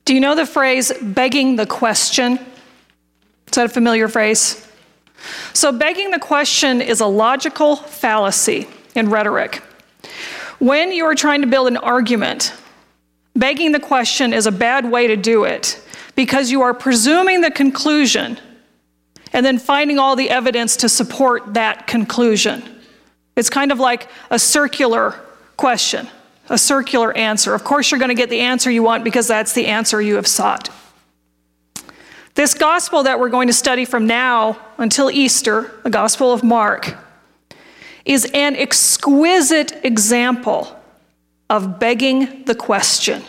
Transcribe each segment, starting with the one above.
Do you know the phrase begging the question? Is that a familiar phrase? So begging the question is a logical fallacy in rhetoric. When you are trying to build an argument, begging the question is a bad way to do it because you are presuming the conclusion and then finding all the evidence to support that conclusion. It's kind of like a circular question, a circular answer. Of course, you're going to get the answer you want because that's the answer you have sought. This gospel that we're going to study from now until Easter, the Gospel of Mark, is an exquisite example of begging the question.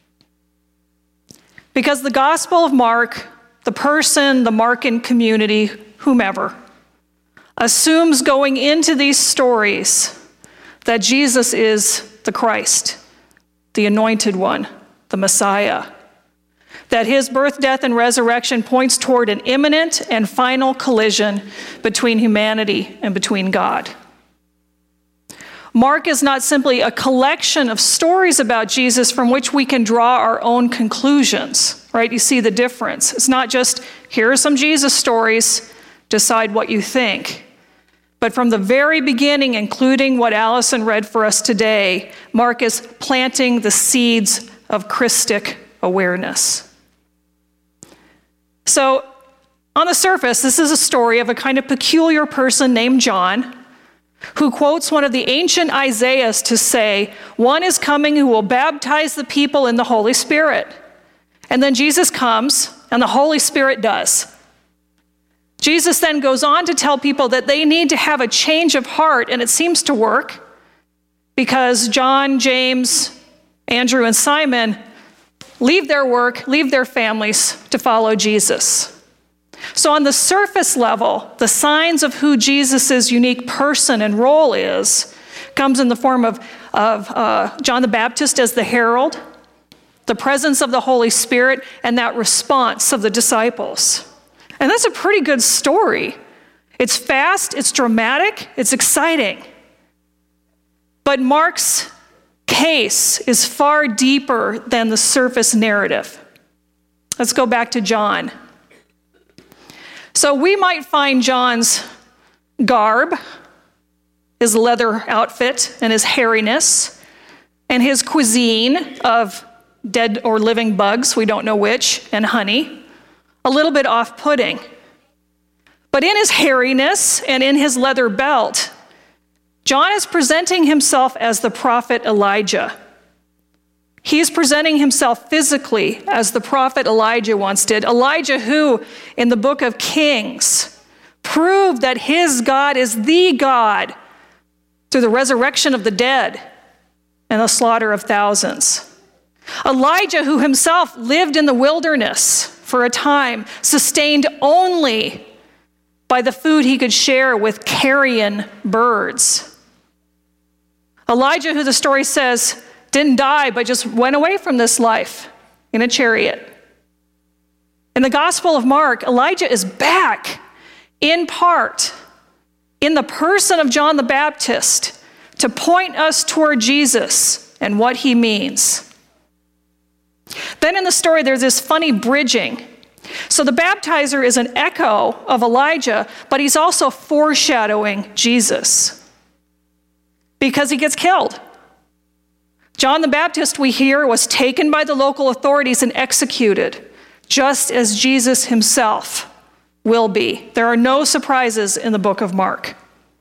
Because the Gospel of Mark, the person, the Markan community, whomever, assumes going into these stories that Jesus is the Christ, the Anointed One, the Messiah, that his birth, death, and resurrection points toward an imminent and final collision between humanity and between God. Mark is not simply a collection of stories about Jesus from which we can draw our own conclusions, right? You see the difference. It's not just, here are some Jesus stories, decide what you think. But from the very beginning, including what Allison read for us today, Mark is planting the seeds of Christic awareness. So, on the surface, this is a story of a kind of peculiar person named John, who quotes one of the ancient Isaiahs to say, one is coming who will baptize the people in the Holy Spirit. And then Jesus comes, and the Holy Spirit does. Jesus then goes on to tell people that they need to have a change of heart, and it seems to work, because John, James, Andrew, and Simon leave their work, leave their families to follow Jesus. So on the surface level, the signs of who Jesus' unique person and role is comes in the form of John the Baptist as the herald, the presence of the Holy Spirit, and that response of the disciples. And that's a pretty good story. It's fast, it's dramatic, it's exciting. But Mark's case is far deeper than the surface narrative. Let's go back to John. So we might find John's garb, his leather outfit and his hairiness, and his cuisine of dead or living bugs, we don't know which, and honey, a little bit off-putting. But in his hairiness and in his leather belt, John is presenting himself as the prophet Elijah. He's presenting himself physically as the prophet Elijah once did. Elijah who, in the book of Kings, proved that his God is the God through the resurrection of the dead and the slaughter of thousands. Elijah who himself lived in the wilderness for a time, sustained only by the food he could share with carrion birds. Elijah who the story says didn't die, but just went away from this life in a chariot. In the Gospel of Mark, Elijah is back, in part, in the person of John the Baptist, to point us toward Jesus and what he means. Then in the story, there's this funny bridging. So the baptizer is an echo of Elijah, but he's also foreshadowing Jesus because he gets killed. John the Baptist, we hear, was taken by the local authorities and executed, just as Jesus himself will be. There are no surprises in the book of Mark.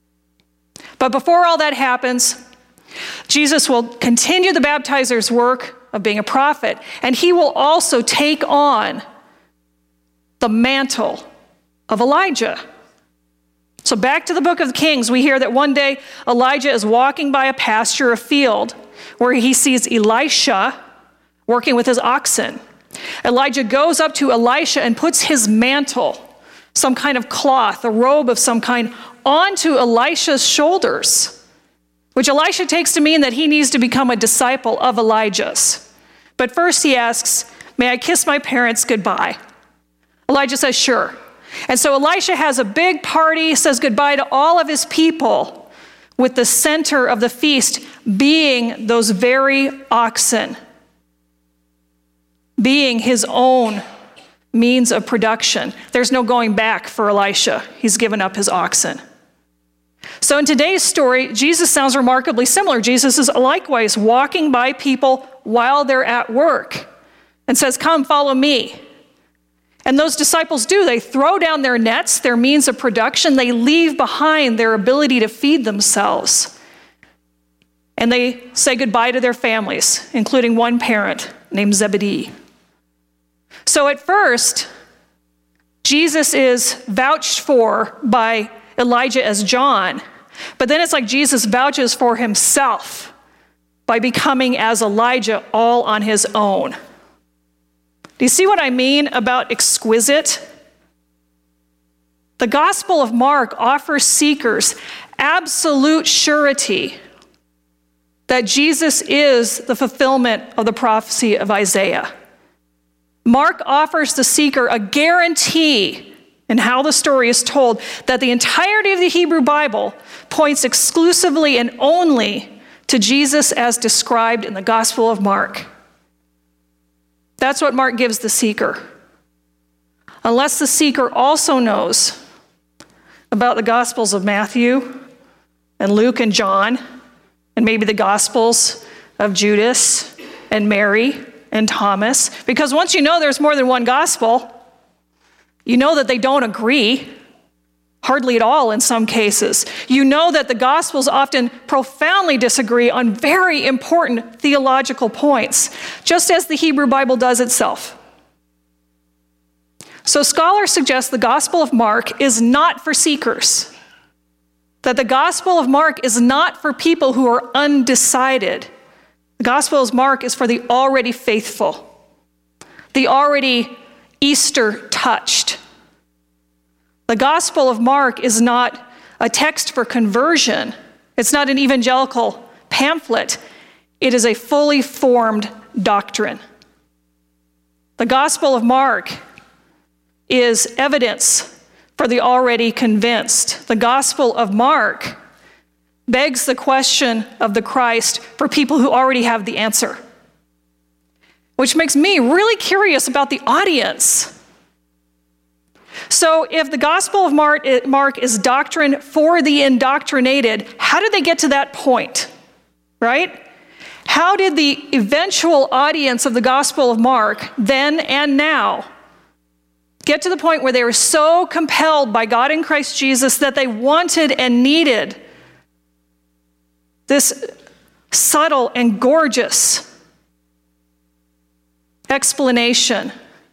But before all that happens, Jesus will continue the baptizer's work of being a prophet, and he will also take on the mantle of Elijah. So back to the book of Kings, we hear that one day Elijah is walking by a pasture, a field, where he sees Elisha working with his oxen. Elijah goes up to Elisha and puts his mantle, some kind of cloth, a robe of some kind, onto Elisha's shoulders, which Elisha takes to mean that he needs to become a disciple of Elijah's. But first he asks, "May I kiss my parents goodbye?" Elijah says, "Sure." And so Elisha has a big party, says goodbye to all of his people, with the center of the feast being those very oxen. being his own means of production. There's no going back for Elisha. He's given up his oxen. So in today's story, Jesus sounds remarkably similar. Jesus is likewise walking by people while they're at work and says, "Come, follow me." And those disciples do. They throw down their nets, their means of production. They leave behind their ability to feed themselves. And they say goodbye to their families, including one parent named Zebedee. So at first, Jesus is vouched for by Elijah as John, but then it's like Jesus vouches for himself by becoming as Elijah all on his own. Do you see what I mean about exquisite? The Gospel of Mark offers seekers absolute surety that Jesus is the fulfillment of the prophecy of Isaiah. Mark offers the seeker a guarantee in how the story is told that the entirety of the Hebrew Bible points exclusively and only to Jesus as described in the Gospel of Mark. That's what Mark gives the seeker. Unless the seeker also knows about the Gospels of Matthew and Luke and John, and maybe the Gospels of Judas and Mary and Thomas, because once you know there's more than one gospel, you know that they don't agree, hardly at all in some cases. You know that the Gospels often profoundly disagree on very important theological points, just as the Hebrew Bible does itself. So scholars suggest the Gospel of Mark is not for seekers, that the Gospel of Mark is not for people who are undecided. The Gospel of Mark is for the already faithful, the already Easter touched. The Gospel of Mark is not a text for conversion. It's not an evangelical pamphlet. It is a fully formed doctrine. The Gospel of Mark is evidence for the already convinced. The Gospel of Mark begs the question of the Christ for people who already have the answer, which makes me really curious about the audience. So if the Gospel of Mark is doctrine for the indoctrinated, how did they get to that point, right? How did the eventual audience of the Gospel of Mark, then and now, get to the point where they were so compelled by God in Christ Jesus that they wanted and needed this subtle and gorgeous explanation,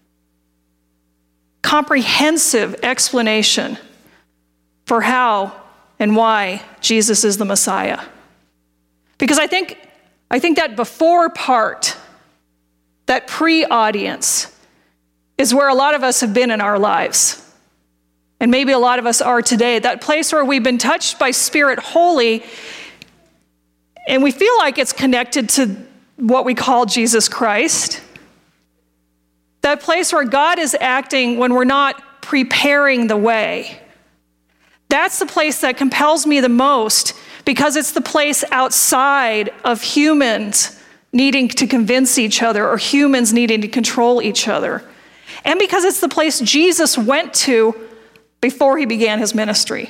comprehensive explanation for how and why Jesus is the Messiah? Because I think that before part, that pre-audience, is where a lot of us have been in our lives. And maybe a lot of us are today. That place where we've been touched by Spirit Holy, and we feel like it's connected to what we call Jesus Christ. That place where God is acting when we're not preparing the way. That's the place that compels me the most, because it's the place outside of humans needing to convince each other or humans needing to control each other. And because it's the place Jesus went to before he began his ministry.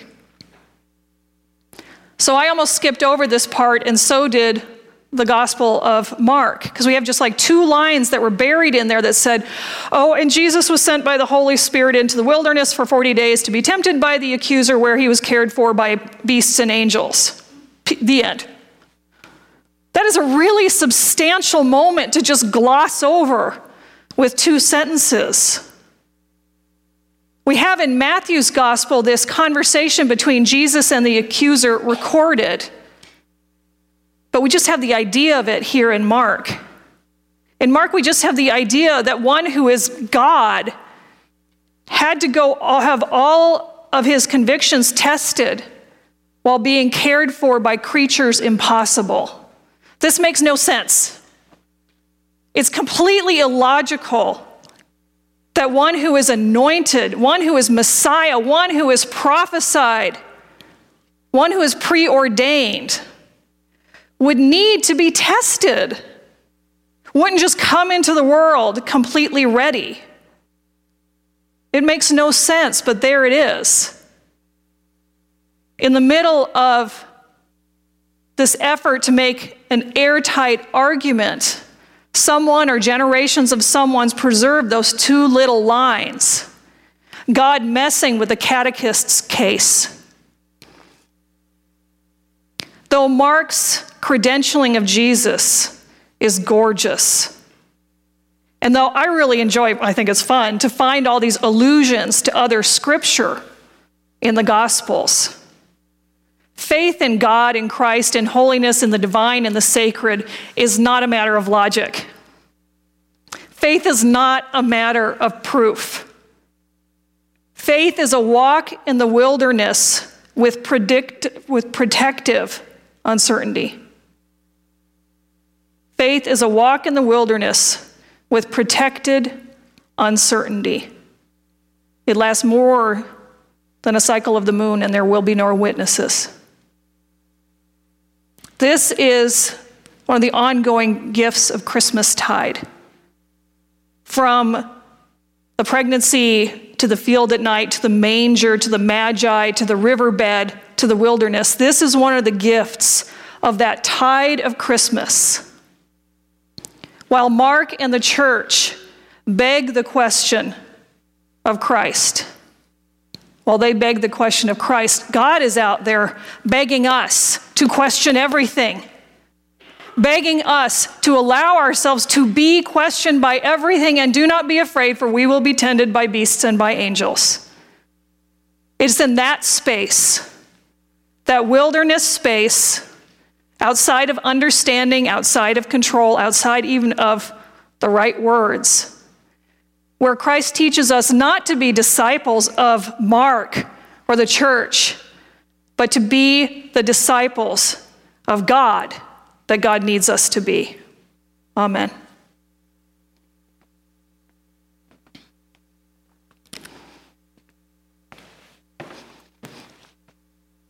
So I almost skipped over this part, and so did the Gospel of Mark, because we have just like 2 lines that were buried in there that said, "Oh, and Jesus was sent by the Holy Spirit into the wilderness for 40 days to be tempted by the accuser, where he was cared for by beasts and angels." The end. That is a really substantial moment to just gloss over with 2 sentences. We have in Matthew's Gospel this conversation between Jesus and the accuser recorded, but we just have the idea of it here in Mark. In Mark, we just have the idea that one who is God had to go have all of his convictions tested while being cared for by creatures impossible. This makes no sense. It's completely illogical that one who is anointed, one who is Messiah, one who is prophesied, one who is preordained, would need to be tested, wouldn't just come into the world completely ready. It makes no sense, but there it is. In the middle of this effort to make an airtight argument, someone or generations of someone's preserved those two little lines. God messing with the catechist's case. Though Mark's credentialing of Jesus is gorgeous, and though I really enjoy, I think it's fun, to find all these allusions to other scripture in the Gospels, faith in God, in Christ, in holiness, in the divine, in the sacred is not a matter of logic. Faith is not a matter of proof. Faith is a walk in the wilderness with protective uncertainty. Faith is a walk in the wilderness with protected uncertainty. It lasts more than a cycle of the moon, and there will be no witnesses. This is one of the ongoing gifts of Christmastide. From the pregnancy to the field at night, to the manger, to the magi, to the riverbed, to the wilderness, this is one of the gifts of that tide of Christmas. While Mark and the church beg the question of Christ, while they beg the question of Christ, God is out there begging us to question everything, begging us to allow ourselves to be questioned by everything, and do not be afraid, for we will be tended by beasts and by angels. It's in that space, that wilderness space, outside of understanding, outside of control, outside even of the right words, where Christ teaches us not to be disciples of Mark or the church, but to be the disciples of God that God needs us to be. Amen.